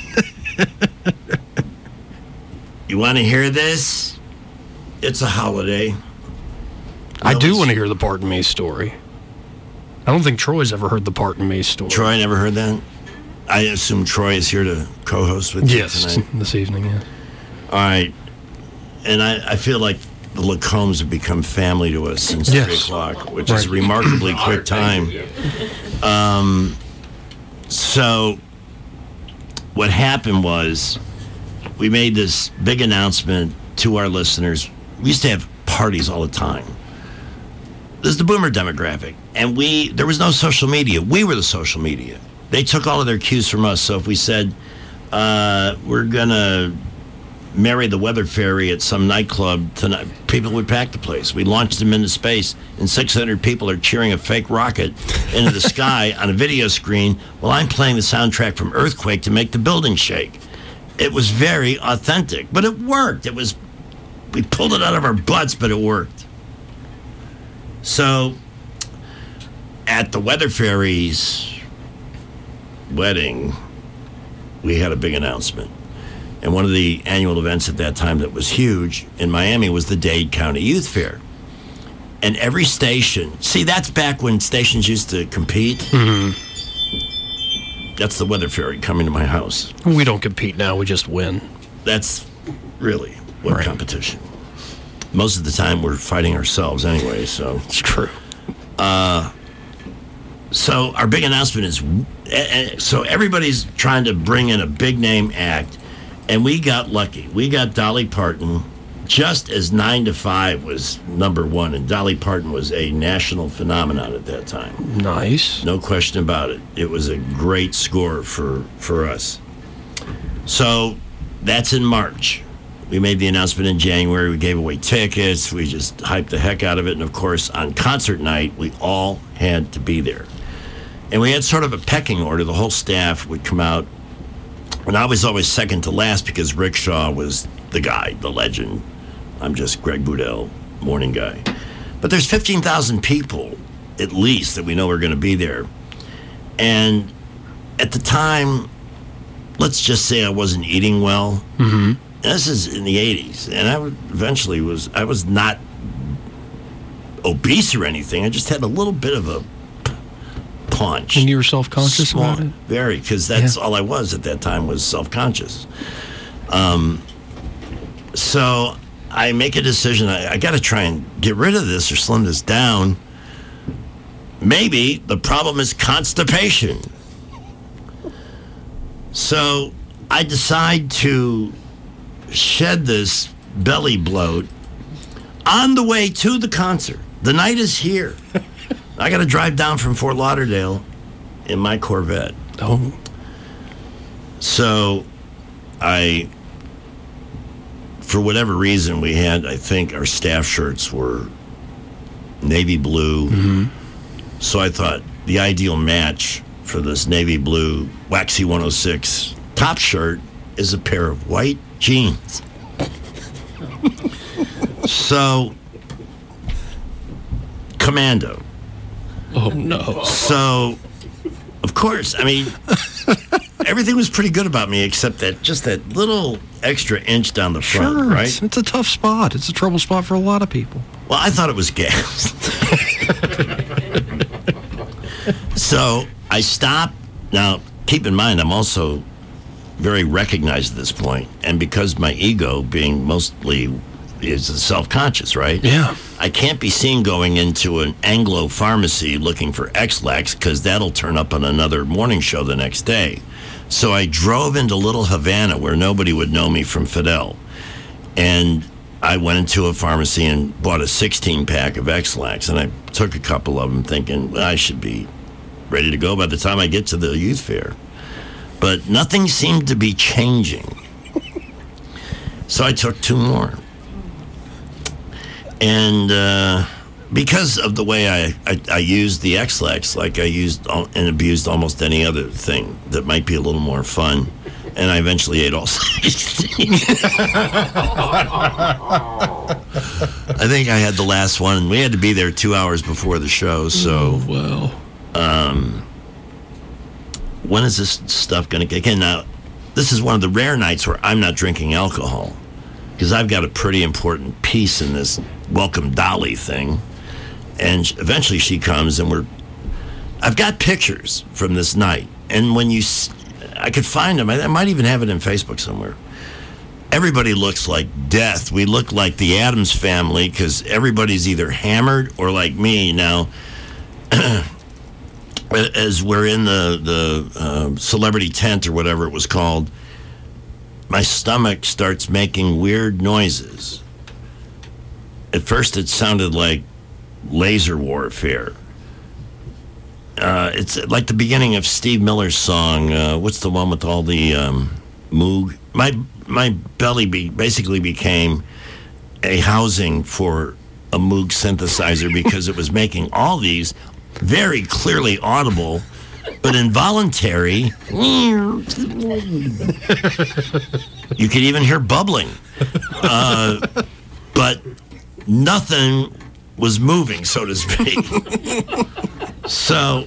You want to hear this? It's a holiday. I do want to hear the Pardon Me story. I don't think Troy's ever heard the Pardon Me story. Troy never heard that? I assume Troy is here to co-host with you yes, tonight. Yes, this evening, yeah. All right. And I, I feel like the Lacombs have become family to us since yes. three o'clock, which right. is a remarkably quick time. Um, so what happened was we made this big announcement to our listeners. We used to have parties all the time. This is the boomer demographic. And we, there was no social media. We were the social media. They took all of their cues from us. So if we said, uh, we're going to marry the weather fairy at some nightclub tonight, people would pack the place. We launched them into space, and six hundred people are cheering a fake rocket into the sky on a video screen while I'm playing the soundtrack from Earthquake to make the building shake. It was very authentic, but it worked. It was, we pulled it out of our butts, but it worked. So, at the weather fairy's wedding, we had a big announcement. And one of the annual events at that time that was huge in Miami was the Dade County Youth Fair. And every station, see, that's back when stations used to compete. Mm-hmm. That's the weather fairy coming to my house. We don't compete now, we just win. That's really what Right. competition. Most of the time we're fighting ourselves anyway, so. It's true. Uh, so our big announcement is, uh, so everybody's trying to bring in a big name act, and we got lucky. We got Dolly Parton just as nine to five was number one, and Dolly Parton was a national phenomenon at that time. Nice. No question about it. It was a great score for, for us. So that's in March. We made the announcement in January. We gave away tickets. We just hyped the heck out of it. And, of course, on concert night, we all had to be there. And we had sort of a pecking order. The whole staff would come out. And I was always second to last because Rick Shaw was the guy, the legend. I'm just Greg Boudel, morning guy. But there's fifteen thousand people, at least, that we know are going to be there. And at the time, let's just say I wasn't eating well. Mm-hmm. This is in the eighties, and I would- eventually was, I was not obese or anything. I just had a little bit of a p- paunch. And you were self-conscious Small, about it? Very, because that's all I was at that time, was self-conscious. Um, so I make a decision. I, I got to try and get rid of this or slim this down. Maybe the problem is constipation. So I decide to shed this belly bloat on the way to the concert. The night is here. I got to drive down from Fort Lauderdale in my Corvette. Oh. So I, for whatever reason, we had, I think our staff shirts were navy blue. Mm-hmm. So I thought the ideal match for this navy blue Waxy one oh six top shirt is a pair of white jeans. So, commando. Oh, no. So, of course, I mean, everything was pretty good about me except that just that little extra inch down the front, Sure, right? it's, it's a tough spot. It's a trouble spot for a lot of people. Well, I thought it was gas. So I stopped. Now, keep in mind, I'm also very recognized at this point, and because my ego, being mostly, is self-conscious, right? Yeah. I can't be seen going into an Anglo pharmacy looking for X-Lax because that'll turn up on another morning show the next day. So I drove into Little Havana where nobody would know me from Fidel, and I went into a pharmacy and bought a sixteen pack of X-Lax, and I took a couple of them thinking, well, I should be ready to go by the time I get to the youth fair. But nothing seemed to be changing. So I took two more. And uh, because of the way I, I, I used the X-Lax, like I used al- and abused almost any other thing that might be a little more fun, and I eventually ate all sixteen. I think I had the last one. We had to be there two hours before the show, so... Oh, well. Um, when is this stuff going to kick in? Now, this is one of the rare nights where I'm not drinking alcohol because I've got a pretty important piece in this Welcome Dolly thing. And sh- eventually she comes and we're... I've got pictures from this night. And when you... S- I could find them. I, I might even have it in Facebook somewhere. Everybody looks like death. We look like the Addams Family because everybody's either hammered or like me. Now... As we're in the, the uh, celebrity tent or whatever it was called, my stomach starts making weird noises. at first it sounded like laser warfare. Uh, it's like the beginning of Steve Miller's song. Uh, what's the one with all the um, Moog? My my belly be, basically became a housing for a Moog synthesizer because it was making all these very clearly audible but involuntary. You could even hear bubbling. Uh, but nothing was moving, so to speak. So,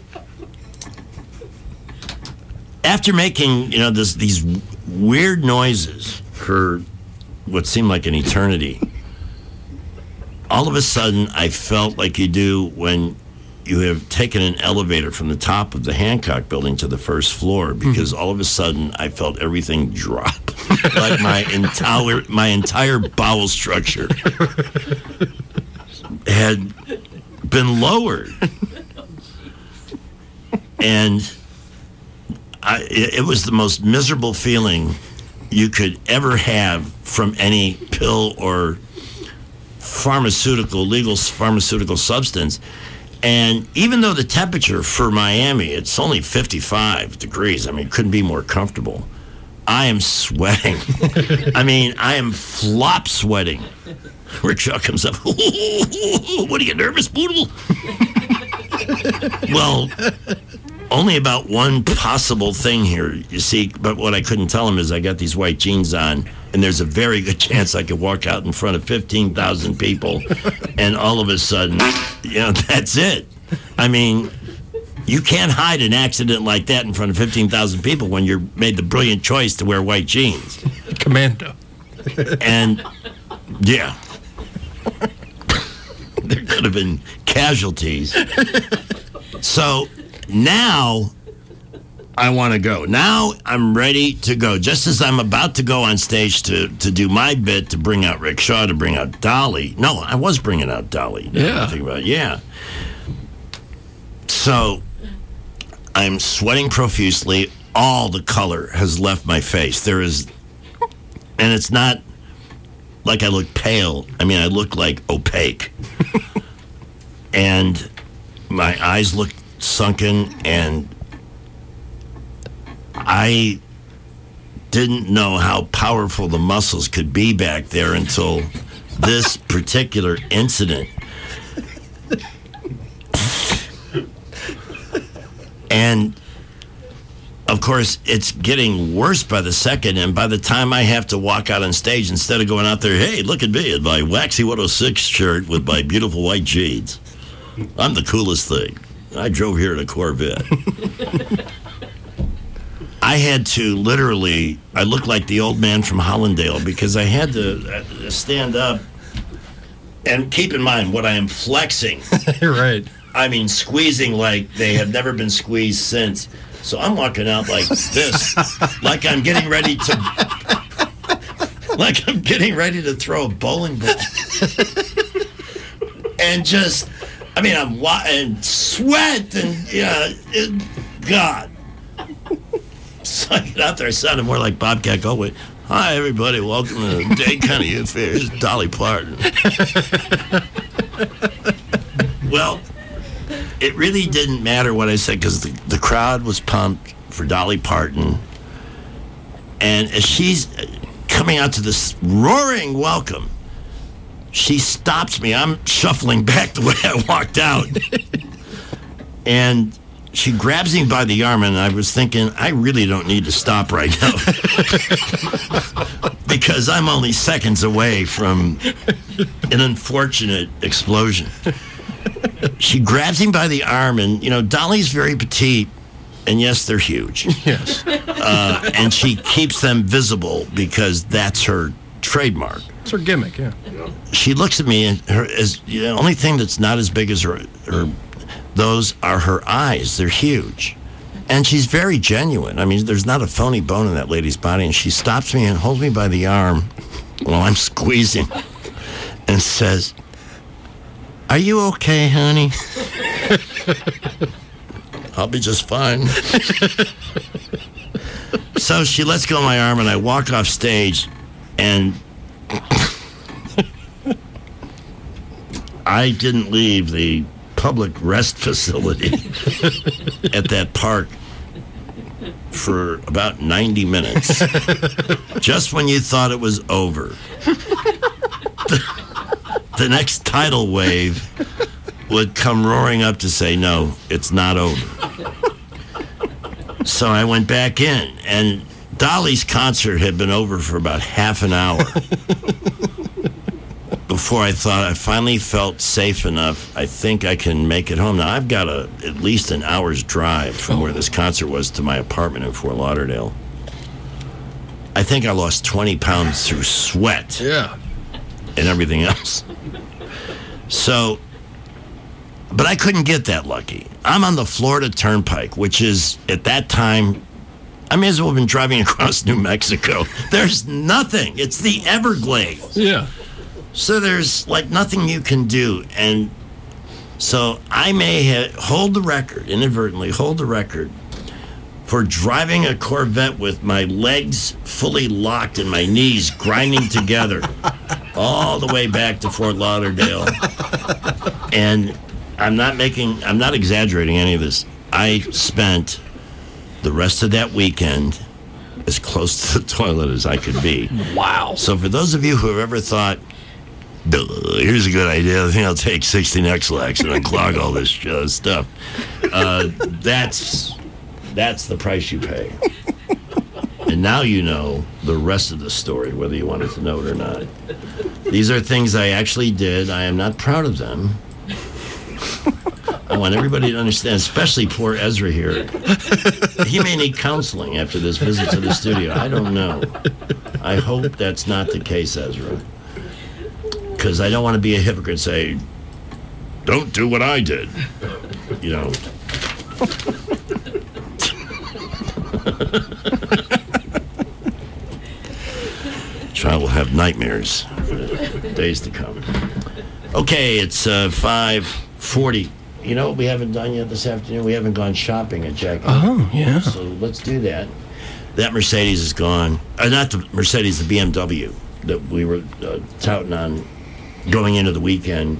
after making, you know, this, these weird noises for what seemed like an eternity, all of a sudden I felt like you do when you have taken an elevator from the top of the Hancock building to the first floor, because all of a sudden I felt everything drop. Like my entire my entire bowel structure had been lowered. And I, it, it was the most miserable feeling you could ever have from any pill or pharmaceutical, legal pharmaceutical substance. And even though the temperature for Miami, it's only fifty-five degrees, I mean, it couldn't be more comfortable, I am sweating. I mean, I am flop sweating. Rickshaw comes up. What are you, nervous, Boodle? Well, only about one possible thing here, you see, but what I couldn't tell him is I got these white jeans on, and there's a very good chance I could walk out in front of fifteen thousand people, and all of a sudden, you know, that's it. I mean, you can't hide an accident like that in front of fifteen thousand people when you're made the brilliant choice to wear white jeans. Commando. And, yeah. There could have been casualties. So now I want to go. Now I'm ready to go. Just as I'm about to go on stage to, to do my bit, to bring out Rickshaw, to bring out Dolly. No, I was bringing out Dolly. Yeah. Think about it. Yeah. So I'm sweating profusely. All the color has left my face. There is, and it's not like I look pale. I mean, I look like opaque. And my eyes look sunken, and I didn't know how powerful the muscles could be back there until this particular incident. And of course, it's getting worse by the second, and by the time I have to walk out on stage, instead of going out there, hey, look at me in my Waxy one oh six shirt with my beautiful white jeans, I'm the coolest thing. I drove here in a Corvette. I had to literally, I looked like the old man from Hollandale because I had to stand up, and keep in mind what I am flexing. Right. I mean, squeezing like they have never been squeezed since. So I'm walking out like this, like I'm getting ready to, like I'm getting ready to throw a bowling ball. And just, I mean, I'm wa- and sweat and, yeah, it, God. So I get out there, I sounded more like Bobcat Goldthwait. Hi, everybody. Welcome to Dade County Youth Fair. This is Dolly Parton. Well, it really didn't matter what I said because the, the crowd was pumped for Dolly Parton. And as she's coming out to this roaring welcome, she stops me. I'm shuffling back the way I walked out. And she grabs me by the arm, and I was thinking, I really don't need to stop right now. Because I'm only seconds away from an unfortunate explosion. She grabs him by the arm, and, you know, Dolly's very petite, and yes, they're huge. Yes. Uh, and she keeps them visible because that's her trademark. It's her gimmick, yeah. She looks at me, and her is the only thing that's not as big as her, her, those are her eyes. They're huge. And she's very genuine. I mean, there's not a phony bone in that lady's body. And she stops me and holds me by the arm while I'm squeezing and says, "Are you okay, honey?" "I'll be just fine." So she lets go of my arm, and I walk off stage, and I didn't leave the public rest facility at that park for about ninety minutes. Just when you thought it was over. The, the next tidal wave would come roaring up to say, no, it's not over. So I went back in, and Dolly's concert had been over for about half an hour before I thought I finally felt safe enough. I think I can make it home. Now, I've got a, at least an hour's drive from where this concert was to my apartment in Fort Lauderdale. I think I lost twenty pounds through sweat. Yeah. And everything else. So, but I couldn't get that lucky. I'm on the Florida Turnpike, which is, at that time, I may as well have been driving across New Mexico. There's nothing. It's the Everglades. Yeah. So there's, like, nothing you can do. And so I may ha- hold the record, inadvertently hold the record, for driving a Corvette with my legs fully locked and my knees grinding together all the way back to Fort Lauderdale. And I'm not making, I'm not exaggerating any of this. I spent the rest of that weekend as close to the toilet as I could be. Wow. So for those of you who have ever thought, here's a good idea, I think I'll take sixteen X-Lax and unclog all this uh, stuff. Uh, that's, that's the price you pay. And now you know the rest of the story, whether you wanted to know it or not. These are things I actually did. I am not proud of them. I want everybody to understand, especially poor Ezra here. He may need counseling after this visit to the studio. I don't know. I hope that's not the case, Ezra. Because I don't want to be a hypocrite and say, don't do what I did. You know. I will have nightmares for the days to come. Okay, it's uh, five forty. You know what we haven't done yet this afternoon? We haven't gone shopping at Jack. Oh, yeah. So let's do that. That Mercedes is gone. Uh, not the Mercedes, the B M W that we were uh, touting on going into the weekend.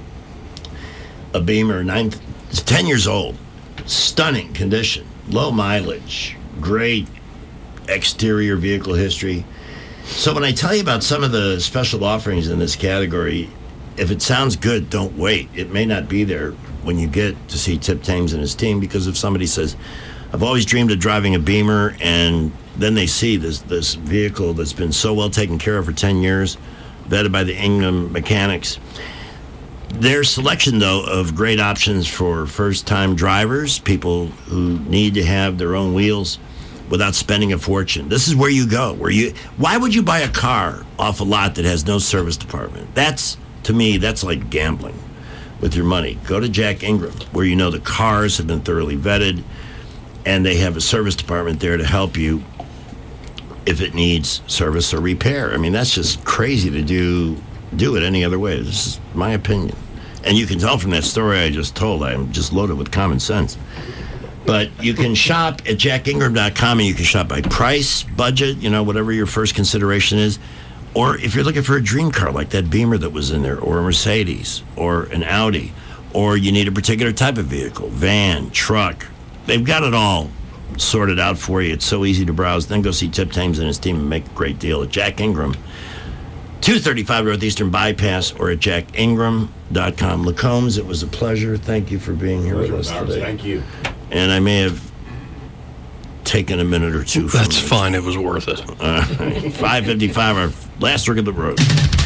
A Beamer, nine, it's ten years old. Stunning condition. Low mileage. Great exterior vehicle history. So when I tell you about some of the special offerings in this category, if it sounds good, don't wait. It may not be there when you get to see Tip Thames and his team, because if somebody says, I've always dreamed of driving a Beamer, and then they see this this vehicle that's been so well taken care of for ten years, vetted by the Ingham mechanics. Their selection, though, of great options for first-time drivers, people who need to have their own wheels without spending a fortune. This is where you go. Where you? Why would you buy a car off a lot that has no service department? That's, to me, that's like gambling with your money. Go to Jack Ingram, where you know the cars have been thoroughly vetted, and they have a service department there to help you if it needs service or repair. I mean, that's just crazy to do do it any other way. This is my opinion. And you can tell from that story I just told, I'm just loaded with common sense. But you can shop at jack ingram dot com, and you can shop by price, budget, you know, whatever your first consideration is. Or if you're looking for a dream car like that Beamer that was in there, or a Mercedes, or an Audi, or you need a particular type of vehicle, van, truck, they've got it all sorted out for you. It's so easy to browse. Then go see Tip Thames and his team and make a great deal at Jack Ingram, two thirty-five Northeastern Bypass, or at jack ingram dot com. LaCombs, it was a pleasure. Thank you for being here Pleasure, with us Bowers. today. Thank you. And I may have taken a minute or two from That's you. fine. It was worth it. Uh, five fifty-five, our last look at the road.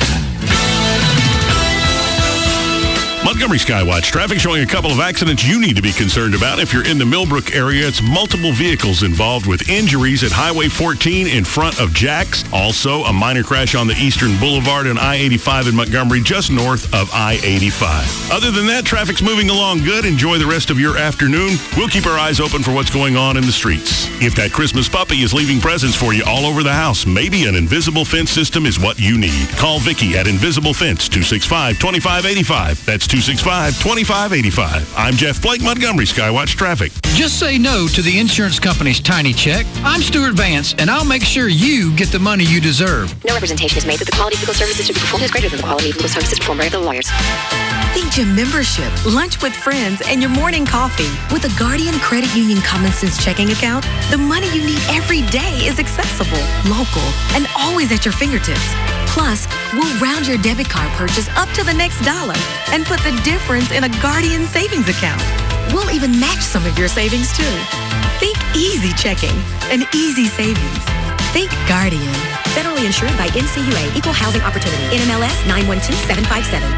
Montgomery Skywatch traffic showing a couple of accidents you need to be concerned about. If you're in the Millbrook area, it's multiple vehicles involved with injuries at Highway fourteen in front of Jack's. Also, a minor crash on the Eastern Boulevard and I eighty-five in Montgomery, just north of I eighty-five. Other than that, traffic's moving along good. Enjoy the rest of your afternoon. We'll keep our eyes open for what's going on in the streets. If that Christmas puppy is leaving presents for you all over the house, maybe an invisible fence system is what you need. Call Vicki at Invisible Fence, two six five, two five eight five. That's two two six five, two five eight five. I'm Jeff Blake, Montgomery Skywatch Traffic. Just say no to the insurance company's tiny check. I'm Stuart Vance, and I'll make sure you get the money you deserve. No representation is made that the quality of legal services to be performed is greater than the quality of legal services performed by other lawyers. Think gym membership, lunch with friends, and your morning coffee. With a Guardian Credit Union Common Sense checking account, the money you need every day is accessible, local, and always at your fingertips. Plus, we'll round your debit card purchase up to the next dollar and put the difference in a Guardian savings account. We'll even match some of your savings, too. Think easy checking and easy savings. Think Guardian. Federally insured by N C U A, Equal Housing Opportunity, N M L S nine one two seven five seven.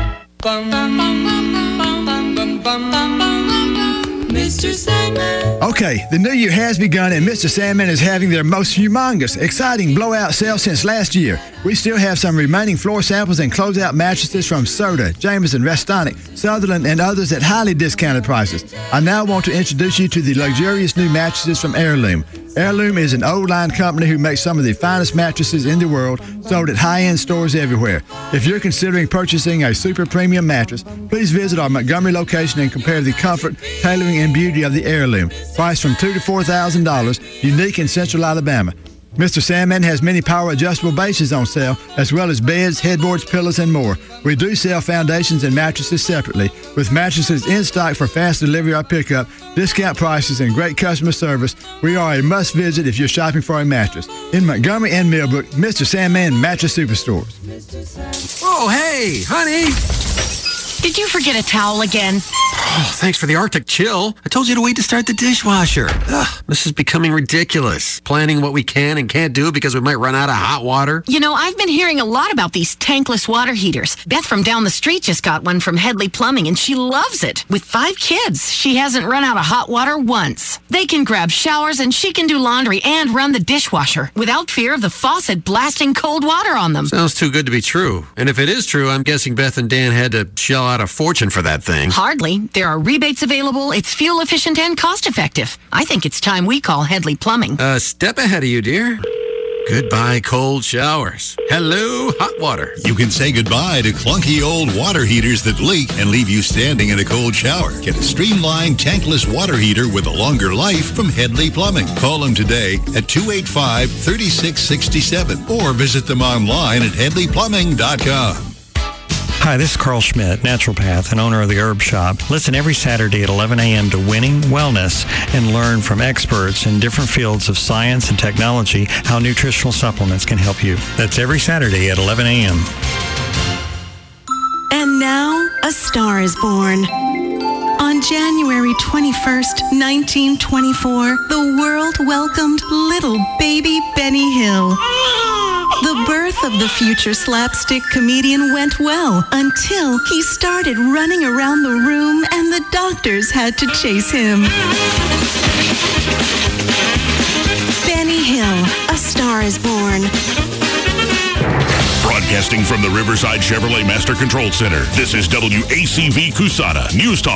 Mister Sandman. Okay, the new year has begun and Mister Sandman is having their most humongous, exciting blowout sale since last year. We still have some remaining floor samples and closeout mattresses from Soda, Jameson, Restonic, Sutherland, and others at highly discounted prices. I now want to introduce you to the luxurious new mattresses from Heirloom. Heirloom is an old-line company who makes some of the finest mattresses in the world, sold at high-end stores everywhere. If you're considering purchasing a super premium mattress, please visit our Montgomery location and compare the comfort, tailoring, and beauty of the Heirloom. Priced from two thousand to four thousand dollars, unique in Central Alabama. Mister Sandman has many power-adjustable bases on sale, as well as beds, headboards, pillows, and more. We do sell foundations and mattresses separately. With mattresses in stock for fast delivery or pickup, discount prices, and great customer service, we are a must-visit if you're shopping for a mattress. In Montgomery and Millbrook, Mister Sandman Mattress Superstores. Oh, hey, honey. Did you forget a towel again? Oh, thanks for the Arctic chill. I told you to wait to start the dishwasher. Ugh, this is becoming ridiculous. Planning what we can and can't do because we might run out of hot water. You know, I've been hearing a lot about these tankless water heaters. Beth from down the street just got one from Headley Plumbing, and she loves it. With five kids, she hasn't run out of hot water once. They can grab showers, and she can do laundry and run the dishwasher without fear of the faucet blasting cold water on them. Sounds too good to be true. And if it is true, I'm guessing Beth and Dan had to shell out a fortune for that thing. Hardly. There are rebates available. It's fuel efficient and cost effective. I think it's time we call Headley Plumbing. A uh, step ahead of you, dear. Goodbye, cold showers. Hello, hot water. You can say goodbye to clunky old water heaters that leak and leave you standing in a cold shower. Get a streamlined tankless water heater with a longer life from Headley Plumbing. Call them today at two eight five, three six six seven or visit them online at headley plumbing dot com. Hi, this is Carl Schmidt, naturopath and owner of the Herb Shop. Listen every Saturday at eleven a.m. to Winning Wellness and learn from experts in different fields of science and technology how nutritional supplements can help you. That's every Saturday at eleven a.m. And now, a star is born. On January twenty-first, nineteen twenty-four, the world welcomed little baby Benny Hill. The birth of the future slapstick comedian went well until he started running around the room and the doctors had to chase him. Benny Hill, A Star is Born. Broadcasting from the Riverside Chevrolet Master Control Center, this is W A C V Cusana News Talk.